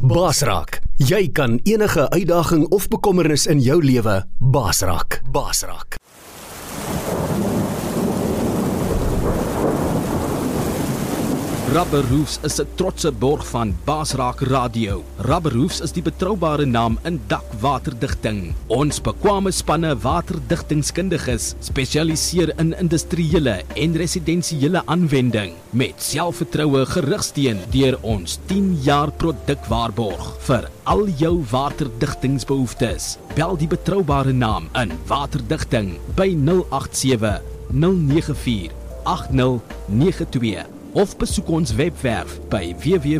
Baasraak. Jy kan enige uitdaging of bekommernis in jou lewe baasraak. Baasraak. Rubber Roofs is 'n trotse borg van Baasraak Radio. Rubber Roofs is die betroubare naam in dakwaterdigting. Ons bekwame spanne waterdigtingskundiges spesialiseer in industriële en residensiële aanwending met selfvertroue gerugsteun deur ons 10 jaar produkwaarborg vir al jou waterdigtingsbehoeftes. Bel die betroubare naam in waterdigting by 087 094 8092. Of besoek ons webwerf by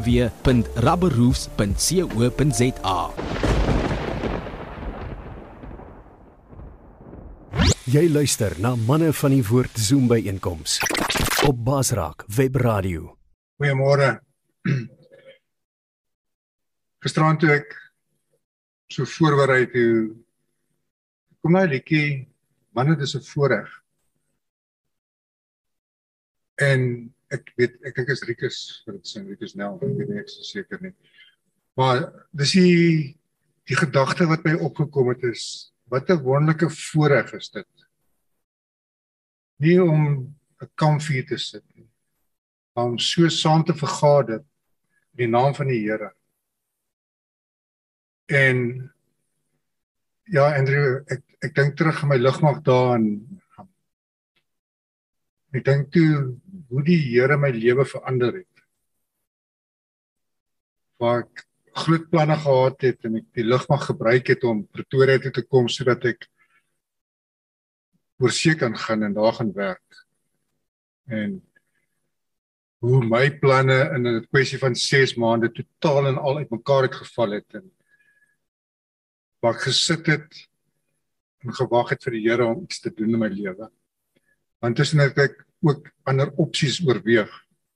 www.rubberroofs.co.za. Jy luister na Manne van die Woord Zoom byeenkoms op Baasraak Webradio. Goeiemôre. Gisterand toe ek so voorberei toe kom nou 'n liedjie, manne, dis 'n voorreg. En ek dink is Rikus vir dit sing, Rikus Nel, ek weet nie, ek is seker nie. Maar dis die gedagte wat my opgekom het is, wat 'n wonderlike voorreg is dit. Nie om 'n kampvuur te sit nie, maar om so saam te vergader in die naam van die Here. En ja, Andrew, ek dink terug aan my lugmag daar en ek dink toe hoe die Here my lewe verander het. Waar ek groot planne gehad het en ek die lugmag gebruik het om Pretoria toe te kom sodat ek oor see kan gaan en daar gaan werk. En hoe my planne in 'n kwessie van 6 maande totaal en al uitmekaar het geval het en waar ek gesit het en gewag het vir die Here om iets te doen in my lewe. Want tussen het ek ook ander opsies oorweeg.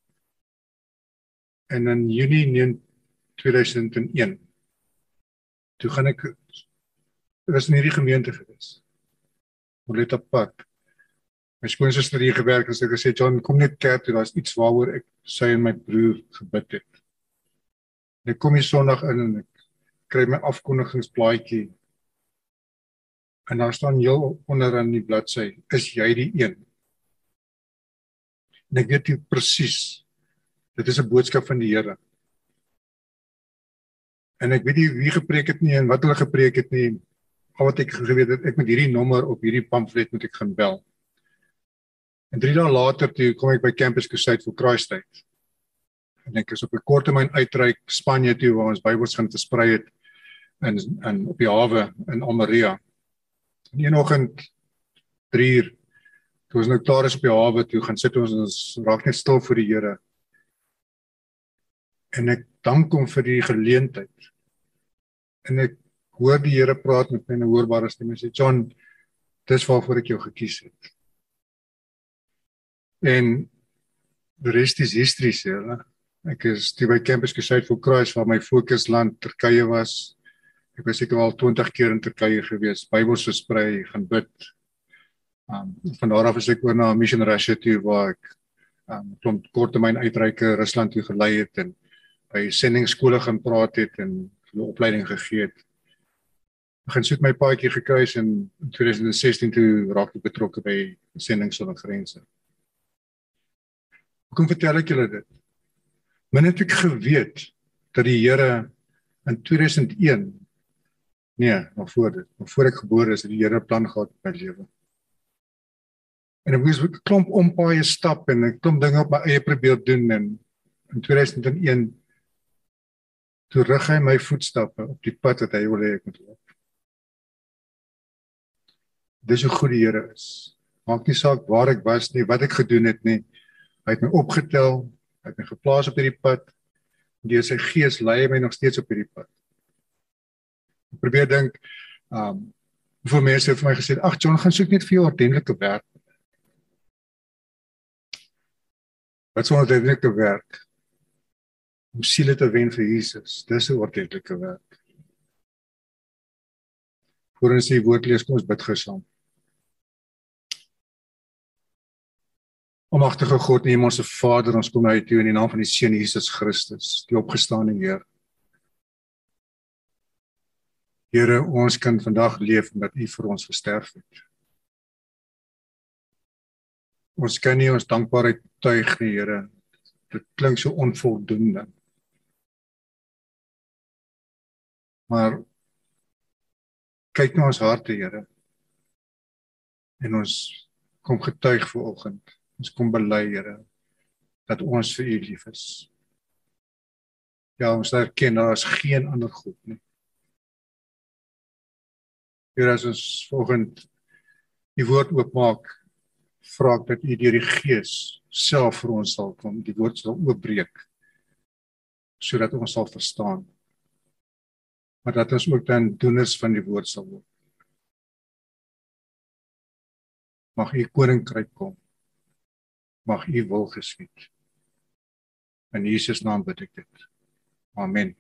En in Junie 2001, toe gaan ek, was in hierdie gemeente gewees, Moleta Pad. My skoonsister hier gewerk en sy het gesê, John, kom net kerk toe, daar is iets waaroor ek, sy en my broer gebid het. En ek kom hier Sondag in en ek kry my afkondigingsblaadjie. En daar staan heel onderaan die bladsy, is jy die een? En ek weet nie presies, dit is 'n boodskap van die Here. En ek weet nie wie gepreek het nie en wat hulle gepreek het nie, al wat ek geweet het, ek met hierdie nommer op hierdie pamflet moet ek gaan bel. En 3 dae later toe kom ek by Campus Crusade vir Kruistyd. En ek is op 'n korttermyn uitreik Spanje toe waar ons Bybels gaan versprei het in op die hawe in Almeria. En een oggend 3:00 toe ons nou klaar is op die hawe toe gaan sit ons raak net stil vir die Here. En ek dank hom vir die geleentheid. En ek hoor die Here praat met my in 'n hoorbare stem en sê, John, dis waarvoor ek jou gekies het. En die rest is history, sê hulle. Ek is toe by Campus Crusade for Christ waar my fokusland Turkye was. Ek was seker al 20 keer in Turkye gewees, Bybels versprei, gaan bid. Van daar af is ek oor na Mission Russia toe waar ek korttermyn uitreike Rusland toe gelei het en by sendingskole gaan praat het en hulle opleiding gegee het. Ek gaan soet my paadjie gekruis en in 2016 toe raak ek betrokke by Sending Sonder Grense. Hoekom vertel ek julle dit? Min het ek geweet dat die Here in 2001, nog voor ek gebore is, het die Here 'n plan gehad met my lewe. En ek moes 'n klomp ompaaie stap en 'n klomp dinge op my eie probeer doen en in 2001 toe rig hy my voetstappe op die pad wat hy wil hê ek moet loop. Dis hoe goed die Here is. Maak nie saak waar ek was nie, wat ek gedoen het nie. Hy het my opgetel, hy het my geplaas op hierdie pad en deur sy gees lei hy my nog steeds op hierdie pad. Ek probeer dink, hoeveel mense het vir my gesê, ag John, gaan soek net vir jou ordentlike werk. Wat is ordentlike werk? Om siele te wen vir Jesus, dis 'n ordentlike werk. Voor ons die woord lees, kom ons bid gou saam. Almagtige God, Hemelse Vader, ons kom na U toe in die naam van die Seun Jesus Christus, die opgestaane Heer. Here, ons kan vandag leef omdat U vir ons gesterf het. Ons kan nie ons dankbaarheid tuig nie, Here. Dit klink so onvoldoende. Maar kyk na ons harte, Here. En ons kom getuig vanoggend. Ons kom bely, Here, dat ons vir U lief is. Ja, ons erken daar is geen ander God nie. Here, as ons vanoggend die woord oopmaak, vra ek dat U deur die Gees self vir ons sal kom, die woord sal oopbreek, sodat ons sal verstaan. Maar dat ons ook dan doeners van die woord sal word. Mag U koninkryk kom. Mag U wil geskied. In Jesus naam bid ek dit. Amen.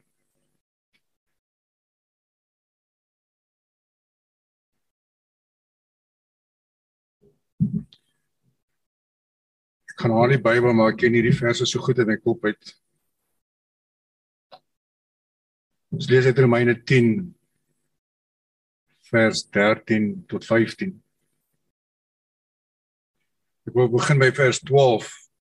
Ek kan al die Bybel, maar ek ken nie die verse so goed in my kop uit. Ons lees uit Romeine 10, vers 13 tot 15. Ek wil begin by vers 12.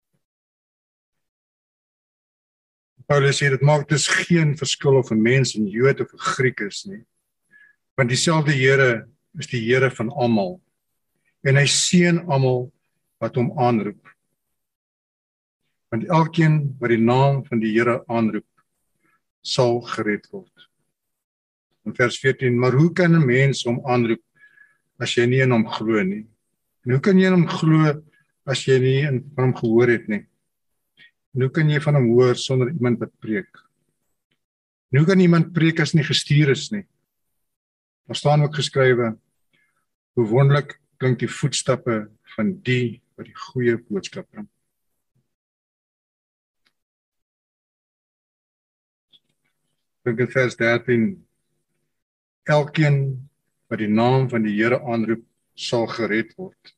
Paulus sê, dit maak dus geen verskil of 'n mens 'n Jood of 'n Griek is nie. Want dieselfde Here is die Here van almal. En hy seën almal wat hom aanroep. Want elkeen wat die naam van die Here aanroep, sal gered word. In vers 14, maar hoe kan 'n mens hom aanroep as jy nie in hom glo nie? En hoe kan jy in hom glo as jy nie van hom gehoor het nie? En hoe kan jy van hom hoor sonder iemand wat preek? En hoe kan iemand preek as nie gestuur is nie? Daar staan ook geskrywe, hoe wonderlik klink die voetstappe van die wat die goeie boodskap bring. Dink in vers 13, elkeen wat die naam van die Here aanroep, sal gered word.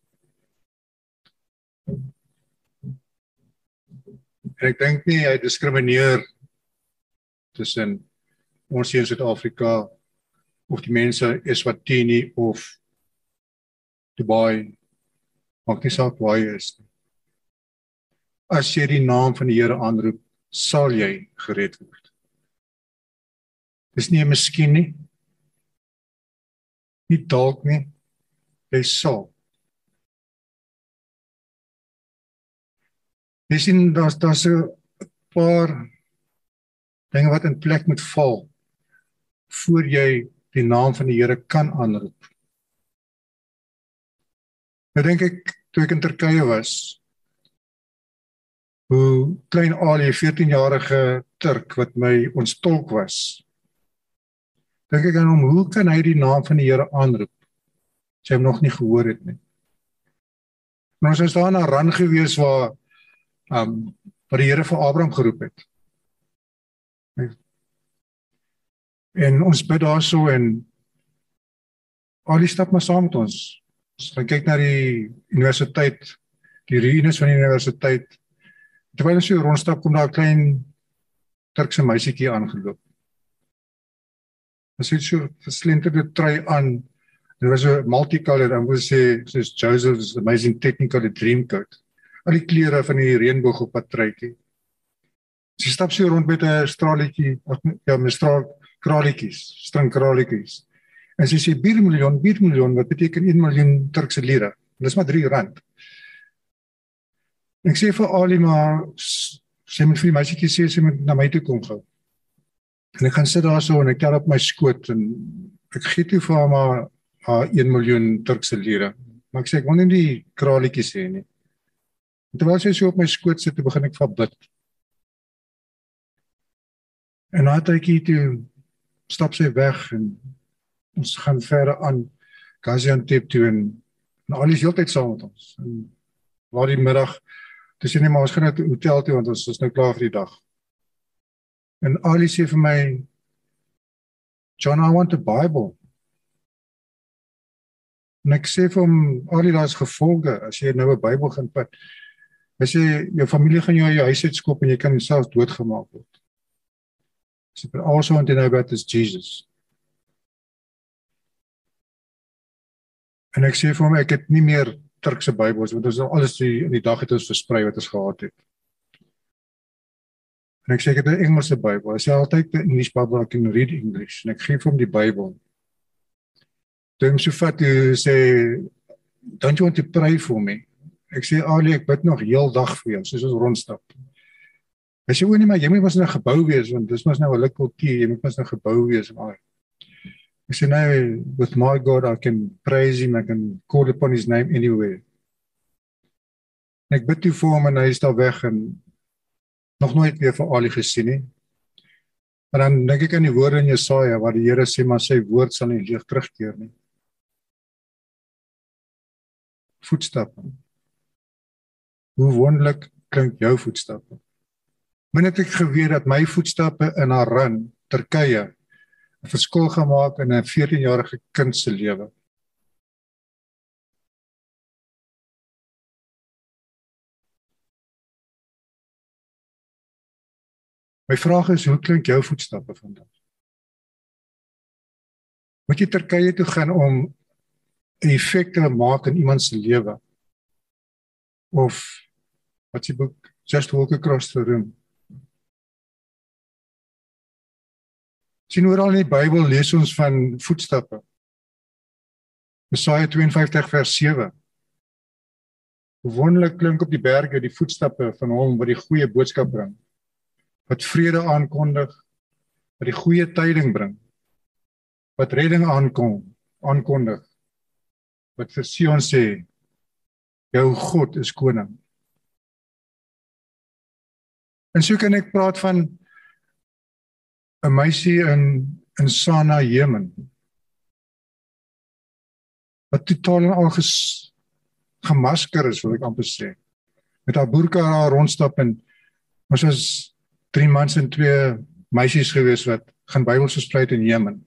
En ek dink nie hy diskrimineer tussen ons hier in Suid-Afrika of die mense Eswatini of Dubai, maak nie saak waar jy is nie. As jy die naam van die Here aanroep, sal jy gered word. Dis nie 'n miskien nie, nie dalk nie, jy sal. Jy sien, daar's 'n paar dinge wat in plek moet val, voor jy die naam van die Here kan aanroep. Nou dink ek, toe ek in Turkye was, hoe klein Ali, 14-jarige Turk, wat my ons tolk was, dink ek aan hom, hoe kan hy die naam van die Here aanroep, as hy hom nog nie gehoor het nie. Maar ons is daar na Ran gewees, waar die Here vir Abraham geroep het. En ons bid daar so, en Ali stap maar saam met ons. Ons gaan kyk na die universiteit, die ruïnes van die universiteit. Terwyl ons so rondstap, kom daar 'n klein Turkse meisietjie aangeloop. Sy het so verslenterde trui aan. Dit was so multicolored, en wil sê, soos Joseph's Amazing Technicolor Dreamcoat. Al die kleure van die reënboog op haar truitjie. Sy stap so rond met 'n straaletjie, met kralietjies, stringkralietjies. En sy sê, 4 miljoen, wat beteken 1 miljoen Turkse lire? Dis maar R3. Ek sê vir Ali, maar sy moet vir die meisietjie sê, sy moet na my toe kom gou. En ek gaan sit daar so, en ek tel op my skoot, en ek gee toe vir haar maar 1 miljoen Turkse lire. Maar ek sê, ek wil nie die kralietjies sê nie. En terwyl sy so op my skoot sit, begin ek van bid. En na 'n tydjie toe stap sy weg, en ons gaan verder aan Gaziantep toe, en Ali is heeltyd saam met ons. En waar die middag, toe sê nie, maar ons gaan na die hotel toe, want ons is nou klaar vir die dag. En Ali sê vir my, John, I want a Bible. En ek sê vir hom, Ali, daar is gevolge, as jy nou 'n Bybel gaan vat. Hy sê, jou familie gaan jou huis uitskop, en jy kan jouself doodgemaak word. Hy sê, but also want to know about this Jesus. En ek sê vir hom, ek het nie meer Turkse Bybels, want ons alles in die dag het ons versprei wat ons gehad het. En ek sê, ek het 'n Engelse Bybel. Hy sê altyd 'n English Bible, I can read English. En ek gee vir hom die Bybel. Toe hom so vat, hy sê, don't you want to pray for me? Ek sê, Ali, ek bid nog heel dag vir jou, soos ons rondstap. Hy sê, o nee, maar jy moet mos in 'n gebou wees, want dis mos nou 'n hulle kultuur, jy moet mos in 'n gebou wees. Ek sê, no, with my God, I can praise him, I can call upon his name anywhere. En ek bid toe vir hom, en hy is daar weg, en nog nooit weer vir Ali gesien nie. Maar dan dink ek aan die woorde in Jesaja, waar die Here sê, maar sy woord sal nie leeg terugkeer nie. Voetstappe. Hoe wonderlik klink jou voetstappe? Min het ek geweet dat my voetstappe in Haran, Turkye, 'n verskil gemaak in 'n 14-jarige kind se lewe. My vraag is, hoe klink jou voetstappe vandag? Moet jy Turkye toe gaan om 'n effek te maak in iemand se lewe? Of, wat is die boek? Just walk across the room. Sien, oral in die Bybel lees ons van voetstappe. Jesaja 52 vers 7. Hoe wonderlik klink op die berge die voetstappe van hom wat die goeie boodskap bring, wat vrede aankondig, wat die goeie tyding bring, wat redding aankondig, wat vir Sion sê, jou God is koning. En so kan ek praat van 'n meisie in Sana, Jemen, wat totaal en al gemasker is, wil ek amper sê, met haar boerka haar rondstap, en ons was 3 mans en 2 meisies gewees wat gaan Bybels versprei in Jemen.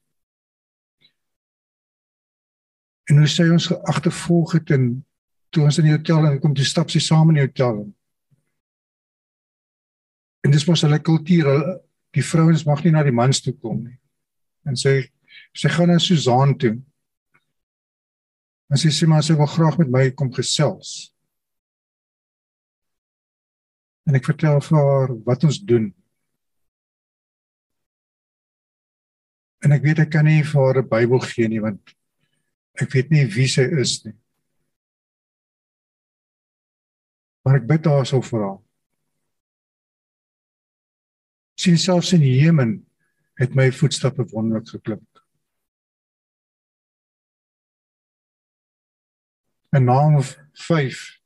En hoe sy ons agtervolg het, en toe ons in die hotel, en kom toe stap sy saam in die hotel. En dis mos hulle kultuur, die vrouens mag nie na die mans toe kom nie. En sy gaan na Suzaan toe. En sy sê, maar sy wil graag met my kom gesels. En ek vertel vir haar wat ons doen. En ek weet ek kan nie vir haar 'n Bybel gee nie, want ek weet nie wie sy is nie. Maar ek bid daarso vir haar. Sien, selfs in Jemen het my voetstappe wonderlik geklink. In Naam 5,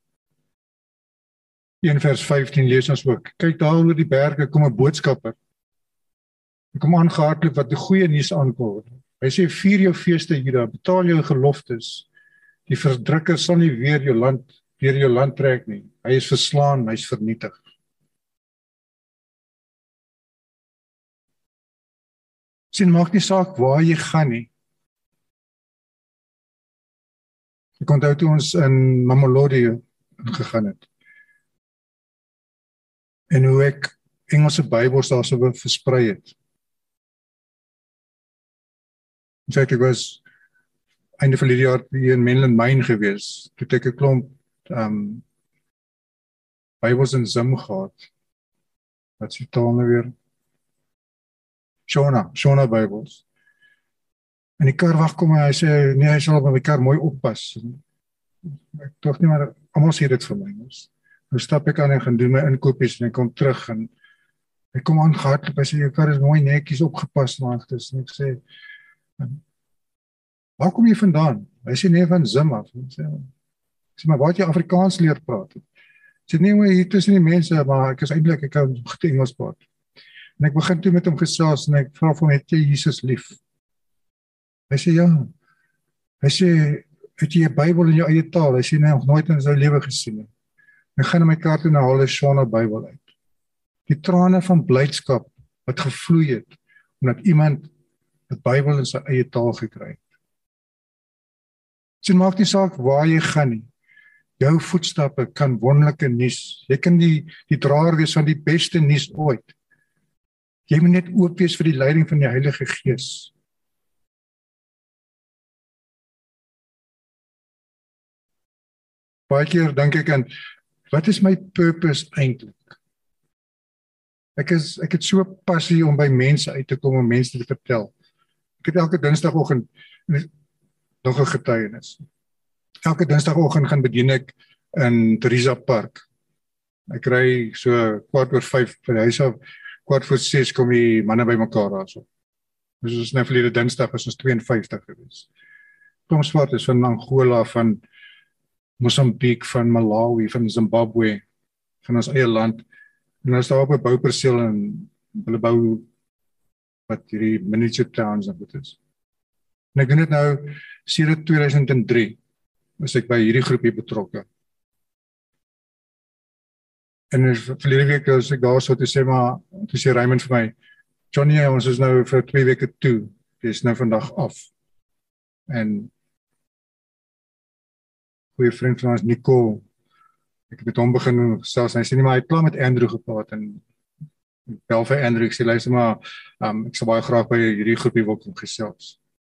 1 vers 15 lees ons ook, kyk daar oor die berge kom 'n boodskapper. Hy kom aangehardloop wat die goeie nuus aankondig. Hy sê, vier jou feeste, Juda, betaal jou geloftes. Die verdrukker sal nie weer deur jou land trek nie. Hy is verslaan, hy is vernietig. Sien, maak nie saak waar jy gaan nie. Ek onthou toe ons in Mamelodi gegaan het. En hoe ek Engelse Bybels daar so versprei het. In fact, ek was einde van die jaar hier in Menlyn Mine gewees. Toe het ek 'n klomp Bybels in Zim gehad. Wat sê taal nou weer? Shona Bybels. En die karwag kom en hy sê, nee, hy sal op my kar mooi oppas. Ek dink nie, maar almal sê dit vir my. Nou stap ek aan en gaan doen my inkopies en ek kom terug en ek kom aangehardloop, hy sê, jou kar is mooi netjies opgepas, maar en ek sê, waar kom jy vandaan? Hy sê, nee, van Zim af. Ek sê, maar waar het jy Afrikaans leer praat? Ek sê, nee, maar hier tussen die mense, maar ek is eintlik, ek kan goed Engels praat. En ek begin toe met hom gesels en ek vra vir hom, het jy Jesus lief? Hy sê, ja. Hy sê, het jy 'n Bybel in jou eie taal? Hy sê, nee, nog nooit in sy lewe gesien nie. Ek gaan in my kaart toe na haal 'n Shona Bybel uit. Die trane van blydskap wat gevloei het, omdat iemand 'n Bybel in sy eie taal gekry het. Dit maak nie saak waar jy gaan nie. Jou voetstappe kan wonderlike nuus. Jy kan die draer wees van die beste nuus ooit. Jy moet net oop wees vir die leiding van die Heilige Gees. Baie keer dink ek aan, wat is my purpose eintlik? Ek het so 'n passie om by mense uit te kom, om mense te vertel. Ek het elke Dinsdagoggend nog 'n getuienis. Elke Dinsdagoggend gaan bedien ek in Theresa Park. Ek ry so 4:45 van die huis af, 5:45 kom die manne bymekaar daarso. Dus ons nou verlede Dinsdag was ons 52 gewees. Komswart is van Angola, van Mosambiek, van Malawi, van Zimbabwe, van ons eie land. En ons daar op 'n bouperseel en hulle bou wat hierdie miniature towns en dit is. En ek doen dit nou sedert 2003 was ek by hierdie groepie betrokke. En verlede week as ek daar so toe sê Raymond vir my, Johnny, ons is nou vir 2 weke toe, dit is nou vandag af. En goeie vriend van ons, Nico, ek het met hom begin selfs, hy sê nie, maar hy het klaar met Andrew gepraat, en ek bel vir Andrew, ek sê, luister maar, ek sal baie graag by hierdie groepie wil kom gesels.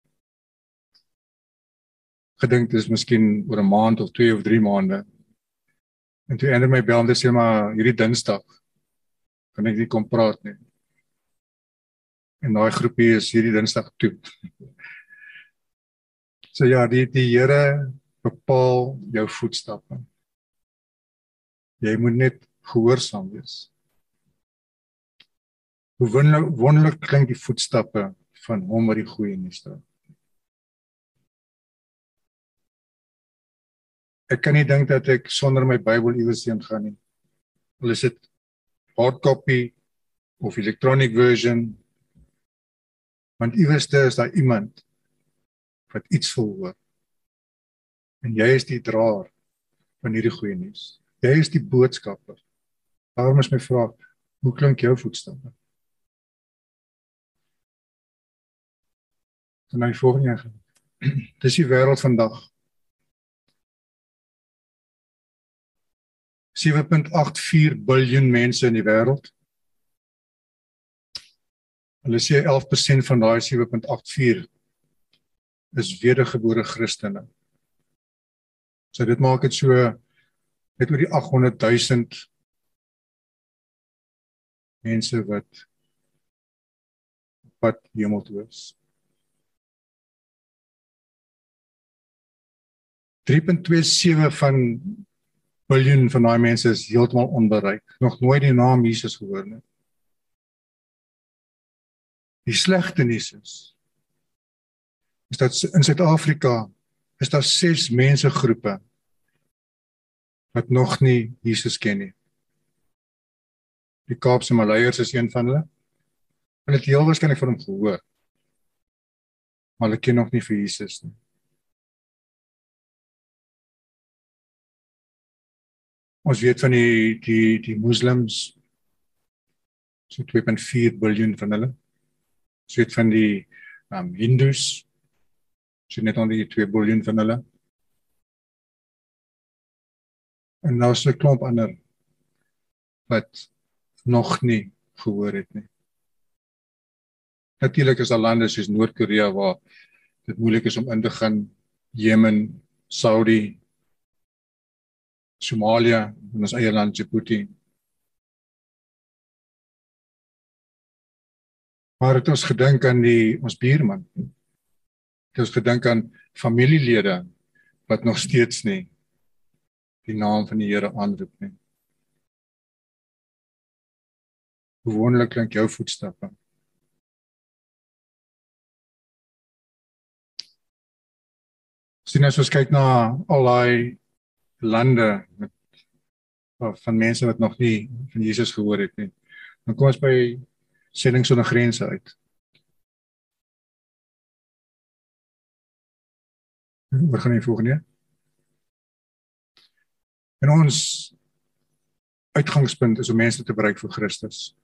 Gedink, dit is miskien oor 'n maand of 2 of 3 maande. En toe Andrew my bel om te sê, maar hierdie Dinsdag kan ek nie kom praat nie. En daai groepie is hierdie Dinsdag toe. So ja, die Here bepaal jou voetstappe. Jy moet net gehoorsaam wees. Hoe wonderlik klink die voetstappe van hom wat die goeie nuus dra. Ek kan nie dink dat ek sonder my Bybel iewers heen gaan nie. Al is dit hardcopy of electronic version, want iewers is daar iemand wat iets wil hoor. En jy is die draer van hierdie goeie nuus. Jy is die boodskapper. Daarom is my vraag, hoe klink jou voetstappe? En nou die volgende een gaan. Dis die wêreld vandag. 7.84 biljoen mense in die wêreld. Hulle sê 11% van daai 7.84 is wedergebore Christene. So dit maak dit so net oor die 800,000 mense wat hemel toe is. 3.27 biljoen van daai mense is heeltemal onbereik. Nog nooit die naam Jesus gehoor nie. Die slegte nuus is dat in Suid-Afrika is daar 6 mensegroepe wat nog nie Jesus ken nie. Die Kaapse Maleiers is een van hulle. Hulle het heel waarskynlik van hom gehoor, maar hulle ken nog nie vir Jesus nie. Ons weet van die moslems, so 2.4 biljoen van hulle. Ons weet van die Hindus, so net onder die 2 biljoen van hulle. En nou is 'n klomp ander wat nog nie gehoor het nie. Natuurlik is daar lande soos Noord-Korea waar dit moeilik is om in te gaan, Jemen, Saudi, Somalia, in ons eie land, Djibouti. Maar het ons gedink aan ons buurman. Het ons gedink aan familielede wat nog steeds nie die naam van die Here aanroep nie. Hoe wonderlik klink jou voetstappe. Sien as ons kyk na al die lande van mense wat nog nie van Jesus gehoor het nie. Dan kom ons by Sending Sonder Grense uit. Wat gaan die volgende? En ons uitgangspunt is om mense te bereik vir Christus.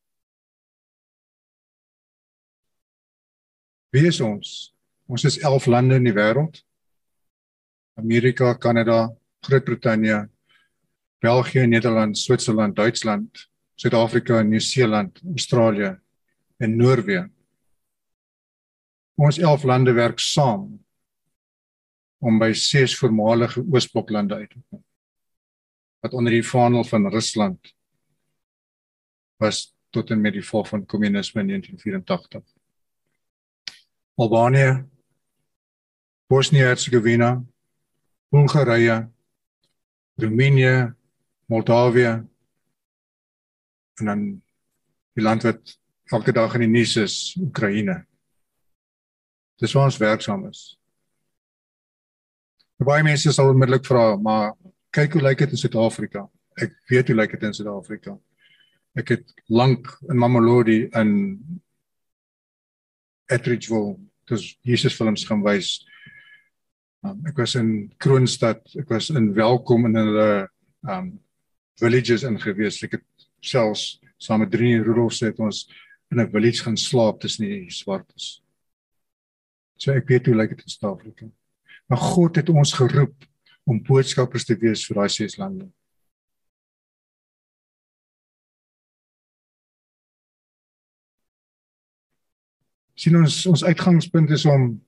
Wie is ons? Ons is 11 lande in die wêreld. Amerika, Kanada, Groot-Brittanje, België, Nederland, Switserland, Duitsland, Suid-Afrika, Nieu-Seeland, Australië en Noorwe. Ons 11 lande werk saam om by 6 voormalige Oosbloklande uit te kom, wat onder die vaandel van Rusland was tot en met die val van kommunisme in 1984. Albanië, Bosnië-Herzegovina, Bulgarije, Roemenië, Moldawië, en dan die land wat elke dag in die nuus is, Oekraïne. Dis waar ons werksaam is. Baie mense sal onmiddellik vra, maar kyk hoe lyk dit in Suid-Afrika. Ek weet hoe lyk dit in Suid-Afrika. Ek het lank in Mamelodi in Atteridgeville, dus Jesus films gaan wys. Ek was in Kroonstad, ek was in Welkom in hulle villages ingewees. Ek het selfs saam met Drie Rudolfs het ons in 'n village gaan slaap tussen die swartes. So ek weet hoe lyk dit in Suid-Afrika. Maar God het ons geroep om boodskappers te wees vir daai 6 lande. Sien ons uitgangspunt is om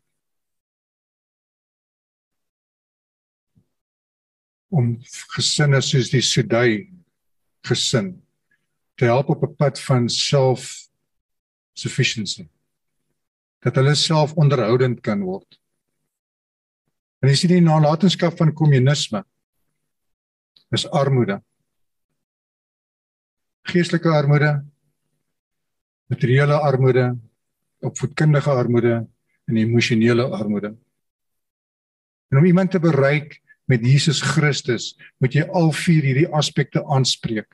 gesinne soos die Sudai gesin te help op 'n pad van self-sufficiency. Dat hulle self onderhoudend kan word. En jy sien die nalatenskap van kommunisme is armoede. Geestelike armoede, materiële armoede, opvoedkundige armoede en emosionele armoede. En om iemand te bereik met Jesus Christus, moet jy al 4 hierdie aspekte aanspreek.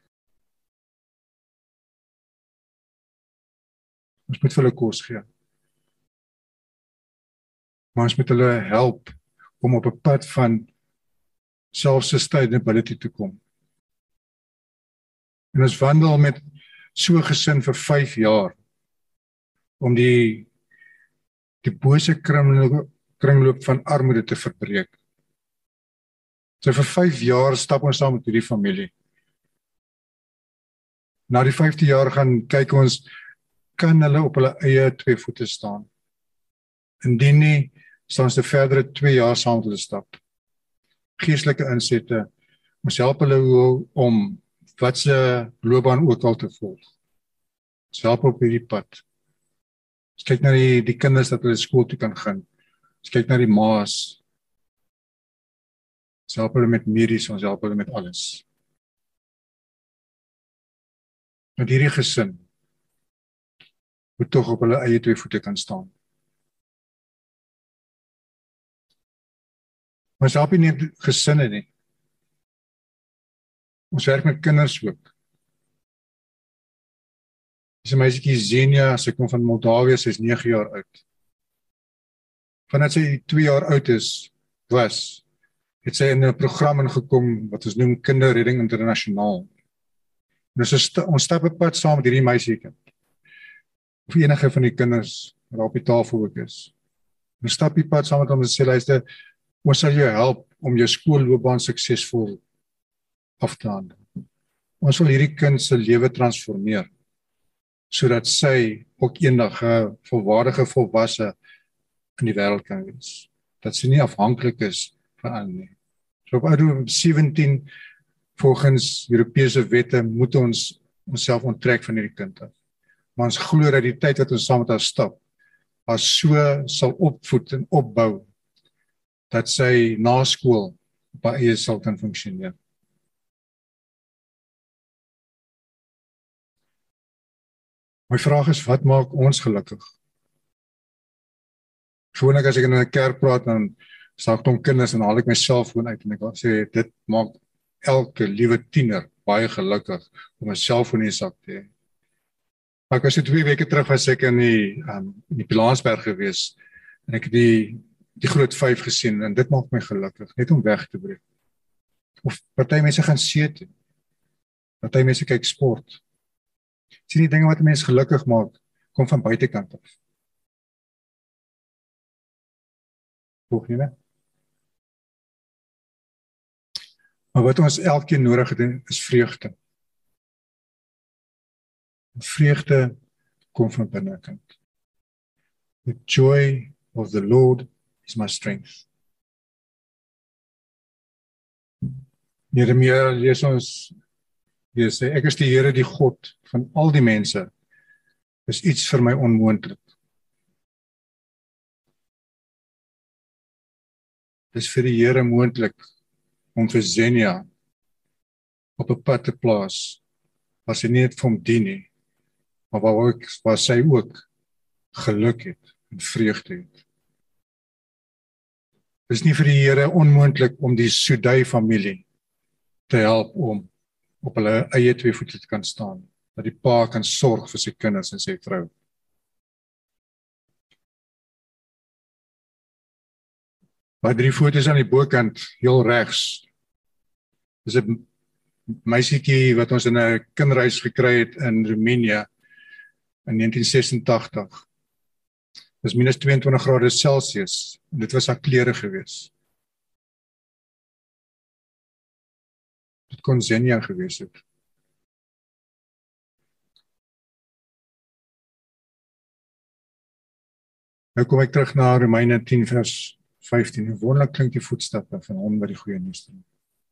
Ons moet vir hulle kos gee. Maar ons moet hulle help om op 'n pad van self-sustainability te kom. En ons wandel met so 'n gesin vir 5 jaar, om die bose kringloop van armoede te verbreek. So vir 5 jaar stap ons saam met hierdie familie. Na die 5de jaar gaan kyk ons, kan hulle op hulle eie 2 voete staan? Indien nie, staan ons 'n verdere 2 jaar saam met hulle stap. Geestelike insette, ons help hulle om wat se loopbaan ook al te volg. Ons help op hierdie pad. Ons kyk na die kinders dat hulle skool toe kan gaan. Ons kyk na die ma's. Ons help hulle met medies, ons help hulle met alles. Met hierdie gesin moet tog op hulle eie 2 voete kan staan. Maar ons help nie net gesinne nie. Ons werk met kinders ook. Dis 'n meisietjie Zenia, sy kom van Moldawië, sy is 9 jaar oud. Vandat sy 2 jaar oud het sy in 'n program ingekom wat ons noem Kinderredding Internasionaal. En ons stap 'n pad saam met hierdie meisiekind. Of enige van die kinders wat op die tafel ook is. Ons stap die pad saam met hom en sê, luister, ons sal jou help om jou skoolloopbaan suksesvol af te handel. Ons wil hierdie kind se lewe transformeer, sodat sy ook eendag 'n volwaardige volwasse in die wêreld kan wees. Dat sy nie afhanklik is van ander nie. So op ouderdom 17, volgens Europese wette, moet ons onsself onttrek van hierdie kind af. Maar ons glo dat die tyd wat ons saam met haar stap, haar so sal opvoed en opbou, dat sy na skool op haar eie sal kan funksioneer. My vraag is, wat maak ons gelukkig? Gewoonlik as ek in 'n kerk praat, dan sal ek kinders en haal ek my selfoon uit en ek sê, dit maak elke liewe tiener baie gelukkig om 'n selfoon in die sak te hê. Maar ek was 2 weke terug was ek in die Pilanesberg gewees en ek het die groot 5 gesien en dit maak my gelukkig, net om weg te breek. Of party mense gaan see toe. Party mense kyk sport. Sien die dinge wat mense gelukkig maak, kom van buitekant af. Hoog nie, né? Maar wat ons elkeen nodig het, is vreugde. Vreugde kom van binnekant. The joy of the Lord is my strength. Jeremia lees ons, sê, ek is die Here die God van al die mense, is iets vir my onmoontlik. Dis vir die Here moontlik om vir Zenia op 'n pad te plaas, waar sy nie net vir hom dien nie, maar waar sy ook geluk het en vreugde het. Dis nie vir die Here onmoontlik om die Sudai familie te help om op hulle eie twee voete te kan staan, dat die pa kan sorg vir sy kinders en sy vrou. By 3 foto's aan die bokant, heel regs, is 'n meisietjie wat ons in 'n kinderhuis gekry het in Roemenië in 1986. Dis minus 22 grade Celsius, en dit was haar klere gewees. Dit kon Zenia gewees het. Nou kom ek terug na Romeine 10 vers 15. En wonderlik klink die voetstappe van hom wat die goeie nuus doen.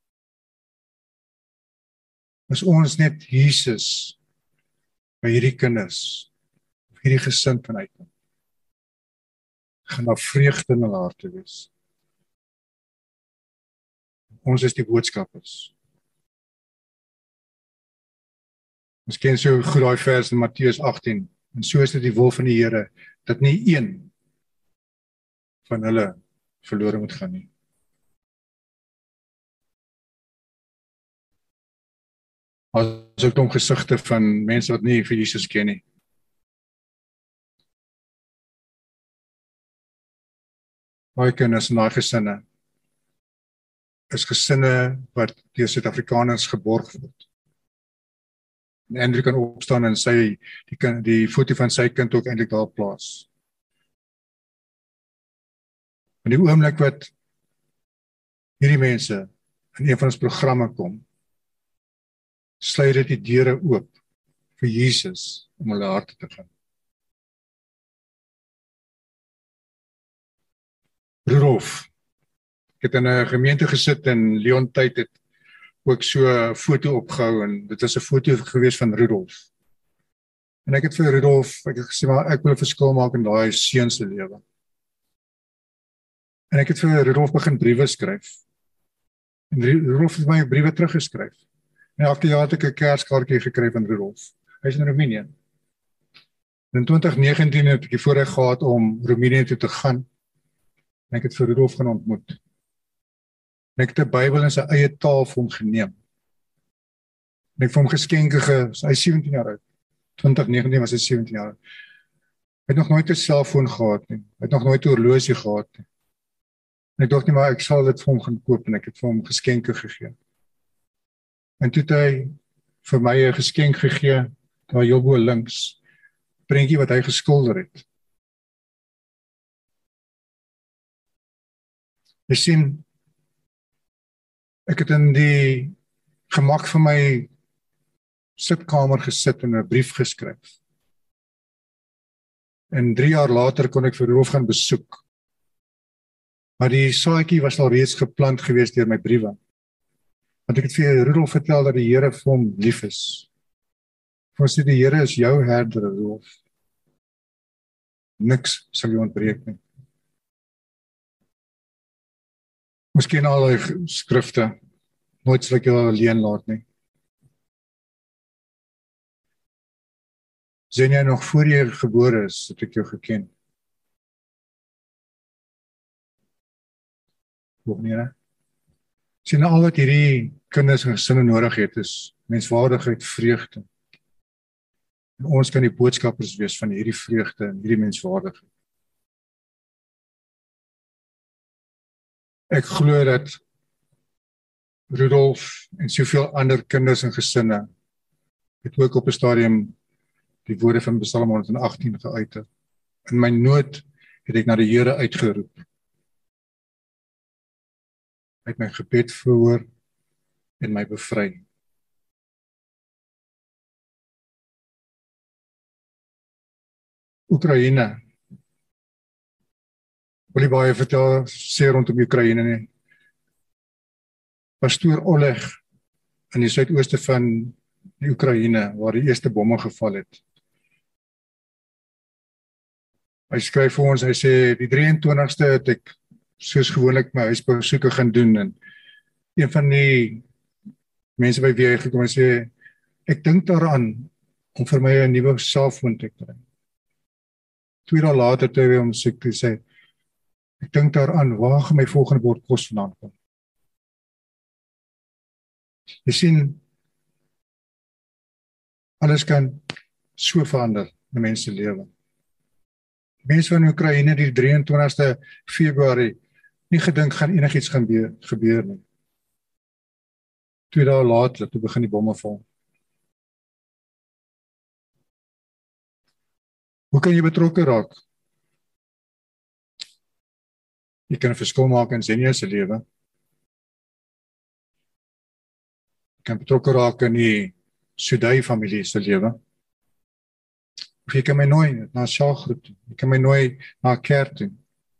As ons net Jesus by hierdie kinders, of hierdie gesin van uitkom, gaan daar vreugde in hulle harte wees. Ons is die boodskappers. Ons ken so goed daai vers in Matteus 18, en so is dit die wil van die Here, dat nie een van hulle verlore moet gaan nie. As ook 'n gesigte van mense wat nie vir Jesus ken nie. Baie kinders in daai gesinne is gesinne wat deur Suid-Afrikaners geborg word. En Andrew kan opstaan en sy die foto van sy kind ook eintlik daar plaas. In die oomblik wat hierdie mense in een van ons programme kom, sluit dit die deure oop vir Jesus om hulle harte te gaan. Rudolf, ek het in 'n gemeente gesit en Leon Tyd het ook so 'n foto opgehou en dit was 'n foto gewees van Rudolf. En ek het vir Rudolf, ek het gesê maar ek wil 'n verskil maak in daai seun se lewe. En ek het vir Rudolf begin briewe skryf. En Rudolf het my briewe teruggeskryf. En elke jaar het ek 'n Kerskaartjie gekry van Rudolf. Hy is in Roemenië. In 2019 het ek die voorreg gehad om Roemenië toe te gaan. En ek het vir Rudolf gaan ontmoet. En ek het 'n Bybel in sy eie taal vir hom geneem. En ek vir hom geskenke hy is 17 jaar oud. 2019 was hy 17 jaar oud. Hy het nog nooit 'n selfoon gehad nie. Hy het nog nooit 'n horlosie gehad nie. En ek dink nie maar ek sal dit vir hom gaan koop en ek het vir hom geskenke gegee. En toe het hy vir my 'n geskenk gegee, daar heel bo links, prentjie wat hy geskilder het. Jy sien, ek het in die gemak van my sitkamer gesit en 'n brief geskryf. En 3 jaar later kon ek vir Rudolf gaan besoek. Maar die saadjie was al reeds geplant gewees deur my briewe. Want ek het vir Rudolf vertel dat die Here vir hom lief is. Vir sê die Here is jou herder, Rudolf. Niks sal jou ontbreek nie. Ons ken al die skrifte. Nooit sal ek jou alleen laat nie. Zenia, nog voor jy gebore is, het ek jou geken. Hoog nie, hè? Sien, al wat hierdie kinders en gesinne nodig het, is menswaardigheid, vreugde. En ons kan die boodskappers wees van hierdie vreugde en hierdie menswaardigheid. Ek glo dat Rudolf en soveel ander kinders en gesinne het ook op 'n stadium die woorde van Psalm 118 geuit. In my nood het ek na die Here uitgeroep. Hy het my gebed verhoor en my bevry. Oekraïne. Wil jy baie vertel, sê rondom Oekraïne nie? Pastoor Oleg in die suidooste van die Oekraïne, waar die eerste bomme geval het. Hy skryf vir ons, hy sê, die 23ste het ek soos gewoonlik my huisbesoeke gaan doen, en een van die mense by wie hy gekom en sê, ek dink daaraan om vir my 'n nuwe selfoon te kry. 2 dae later toe hy hom soek, toe sê, ek dink daaraan, waar gaan my volgende bord kos vandaan kom? Jy sien, alles kan so verander in 'n mens se lewe. Mense van Oekraïne die 23ste Februarie nie gedink gaan enigiets gebeur nie. 2 dae later, toe begin die bomme val. Hoe kan jy betrokke raak? Jy kan 'n verskil maak in Zenia se lewe. Jy kan betrokke raak in die Sudai familie se lewe. Of jy kan my nooi na 'n selgroep toe. Jy kan my nooi na 'n kerk toe.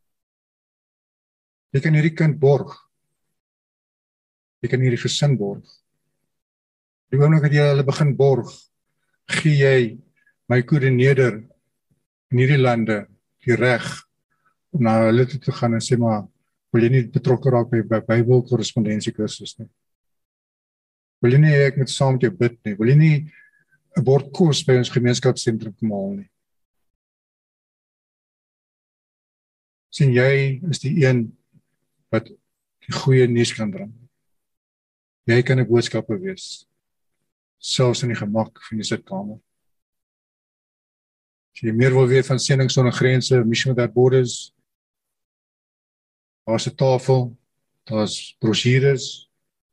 Jy kan hierdie kind borg. Jy kan hierdie gesin borg. Die oomblik dat jy hulle begin borg, gee jy my koördineerder in hierdie lande die reg om na hulle toe te gaan en sê, maar wil jy nie betrokke raak by Bybel korrespondensiekursus nie? Wil jy nie ek moet saam met jou bid nie? Wil jy nie 'n bord kos by ons gemeenskapssentrum kom haal nie? Sien, jy is die een wat die goeie nuus kan bring. Jy kan 'n boodskapper wees, selfs in die gemak van jou sitkamer. As jy meer wil weet van Sendings Sonder Grense, Mission Without Borders, daar's 'n tafel, daar's brosjures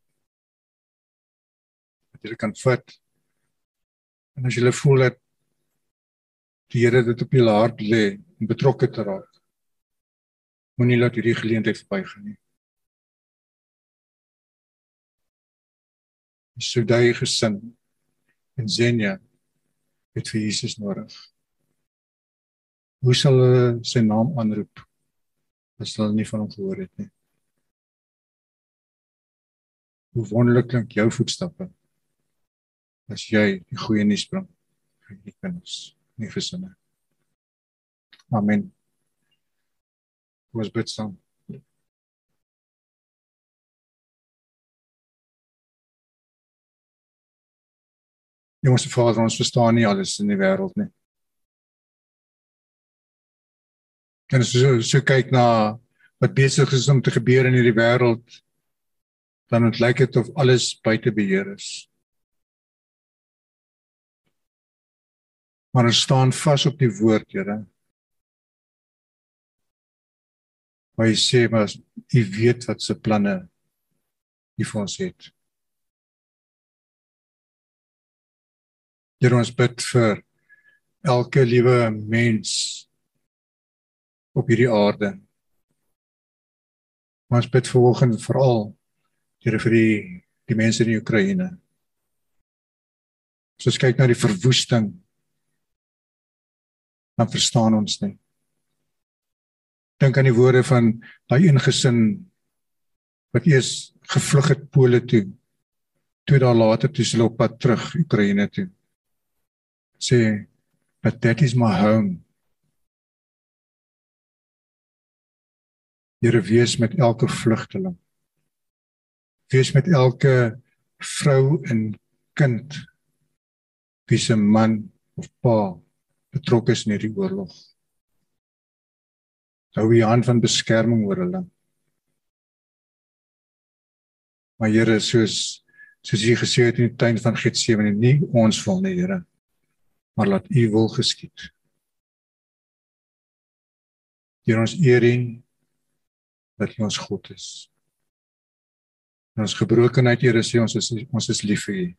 wat jy kan vat. En as jy voel dat die Here dit op jou hart lê om betrokke te raak, moenie laat hierdie geleentheid verbygaan nie. Die Sudai gesin in Zenia het vir Jesus nodig. Hoe sal hulle sy naam aanroep as hulle nie van hom gehoor het nie? Hoe wonderlik klink jou voetstappe as jy die goeie nuus bring vir die kinders, nie gesinne. Amen. Ons bid saam. Hemelse Vader, ons verstaan nie alles in die wêreld nie. En as ons so kyk na wat besig is om te gebeur in hierdie wêreld, dan het lyk dit of alles buite beheer is. Maar ons staan vas op die woord, Here. Waar jy sê, maar U weet wat se planne U vir ons het. Here, ons bid vir elke liewe mens op hierdie aarde. Maar ons bid vanoggend veral, Here, vir die mense in die Oekraïne. As ons kyk na die verwoesting, dan verstaan ons nie. Dink aan die woorde van daai een gesin wat eers gevlug het Pole toe. 2 dae later toe hulle op pad terug Oekraïne toe. Sê, but that is my home. Here, wees met elke vlugteling. Wees met elke vrou en kind wie se man of pa betrokke is in hierdie oorlog. Hou U hand van beskerming oor hulle. Maar Here, soos U gesê het in die tuin van Getsemane, nie ons wil nie, Here, maar laat U wil geskied. Here, ons eer U dat U ons God is. In ons gebrokenheid, Here, sê ons is lief vir U.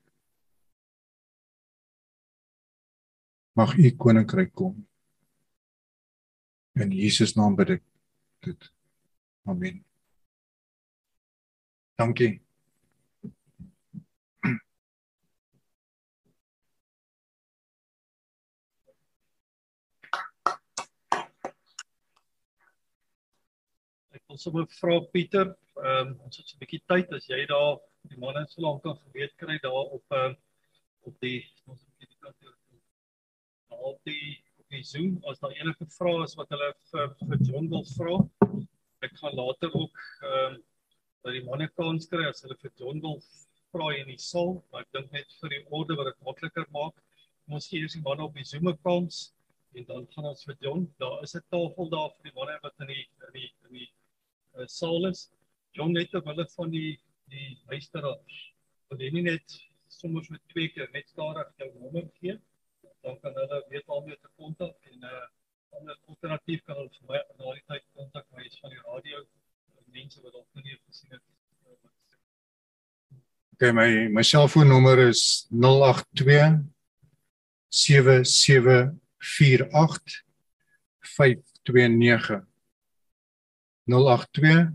Mag U koninkryk kom. In Jesus naam bid ek dit. Amen. Dankie. Ek wil sommer vra Pieter, ons het so 'n bietjie tyd, as jy daar, die manne so lank kan geweet kry, daar op die Zoom, as daar enige vrae is wat hulle vir John wil vra. Ek gaan later ook by die manne kans kry, as hulle vir John wil vra in die saal, maar ek dink net vir die orde wat dit makliker maak, ons gee eers die manne op die Zoom 'n kans, en dan gaan ons vir John, daar is 'n tafel daar vir die manne wat in die saal is. John, net terwille van die luisteraars, wil jy nie net soms met 2 keer net stadig jou nommer gee, dan kan hulle weet waarmee te kontak, en ander alternatief kan hulle vir my na die tyd kontak, my is van die radio, mense wat ook nie gesien het. Okay, my selfoonnommer is 082 7748 529 082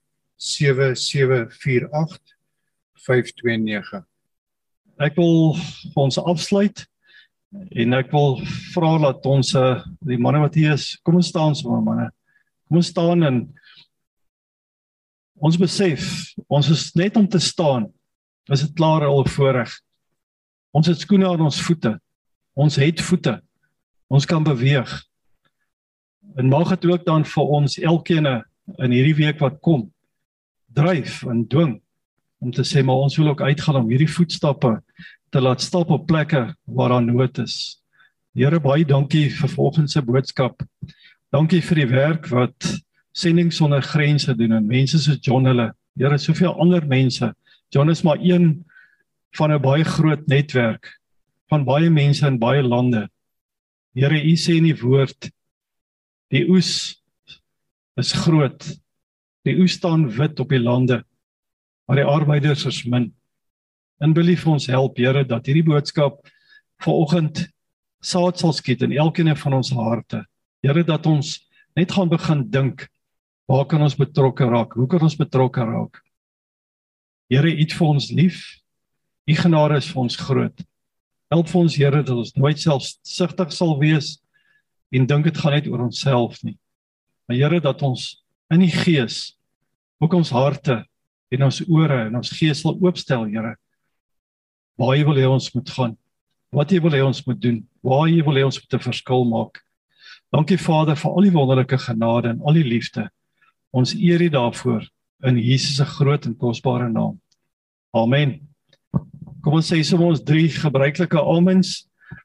7748 529. Ek wil ons afsluit, en ek wil vra dat ons, die manne wat hier is, kom ons staan so, manne. Kom ons staan en ons besef, ons is net om te staan, is dit klaar al voorreg. Ons het skoene aan ons voete, ons het voete, ons kan beweeg. En mag het ook dan vir ons elkeen in hierdie week wat kom, dryf en dwing, om te sê, maar ons wil ook uitgaan om hierdie voetstappe te laat stap op plekke waar daar nood is. Here, baie dankie vir volgens se boodskap. Dankie vir die werk wat Sending Sonder Grense doen, en mense soos John hulle. Here, soveel ander mense. John is maar een van 'n baie groot netwerk, van baie mense in baie lande. Here, U sê in die woord, die oes is groot. Die oes staan wit op die lande, maar die arbeiders is min. En wil U vir ons help, Here, dat hierdie boodskap vanoggend saad sal skiet in elkeen van ons harte. Here, dat ons net gaan begin dink, waar kan ons betrokke raak? Hoe kan ons betrokke raak? Here, U het vir ons lief. U genade is vir ons groot. Help vir ons, Here, dat ons nooit selfsugtig sal wees en dink dit gaan net oor onsself nie. Maar Here, dat ons in die gees ook ons harte en ons ore en ons gees sal oopstel, Here. Waar U wil hê ons moet gaan, wat U wil hê ons moet doen, waar U wil hê ons moet 'n verskil maak. Dankie, Vader, vir al die wonderlike genade en al die liefde. Ons eer U daarvoor in Jesus se groot en kosbare naam. Amen. Kom ons sê sommer ons 3 gebruikelike amens.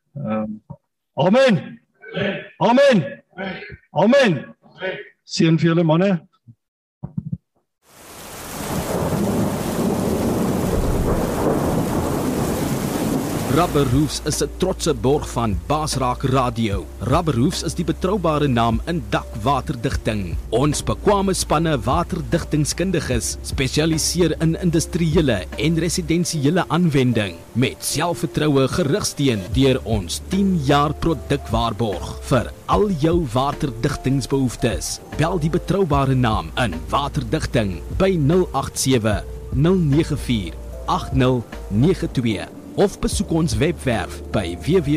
Amen. Amen. Amen. Seën vir julle manne. Rubber Roofs is 'n trotse borg van Basraak Radio. Rubber Roofs is die betroubare naam in dakwaterdigting. Ons bekwame spanne waterdigtingskundiges spesialiseer in industriële en residensiële aanwending met selfvertroue gerugsteun deur ons 10 jaar produkwaarborg vir al jou waterdigtingsbehoeftes. Bel die betroubare naam in waterdigting by 087 094 8092. Of besoek ons webwerf by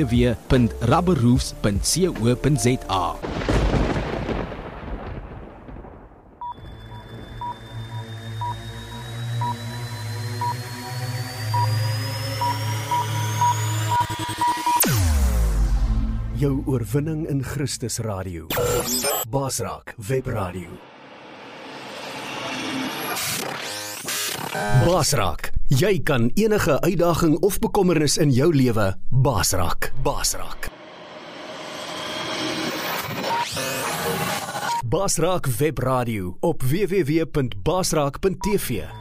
www.rubberroofs.co.za. Jou oorwinning in Christus Radio. Basraak Webradio. Basraak. Jy kan enige uitdaging of bekommernis in jou lewe basraak. Basraak. Basraak Webradio op www.basraak.tv.